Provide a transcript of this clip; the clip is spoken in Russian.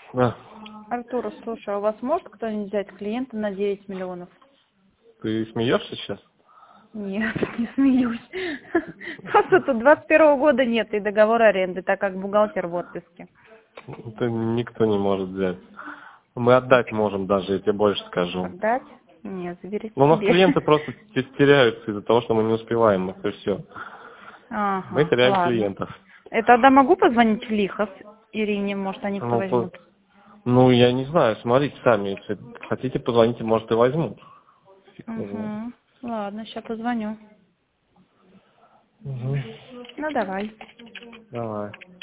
Да. Артур, слушай, а у вас может кто-нибудь взять клиента на 9 миллионов? Ты смеешься сейчас? Нет, не смеюсь. Просто тут 21-го года нет и договора аренды, так как бухгалтер в отпуске. Это никто не может взять. Мы отдать можем даже, я тебе больше скажу. Отдать? Нет, заберите Но у нас себе. клиенты просто теряются из-за того, что мы не успеваем. Это все. Мы Ага, теряем ладно. клиентов. Тогда могу позвонить в Лихов Ирине, может, они кто возьмут? Ну, я не знаю, смотрите сами. Если хотите, позвоните, может, и возьмут. Фиг его знает. Угу. Ладно, сейчас позвоню. Угу. Ну, давай. Давай.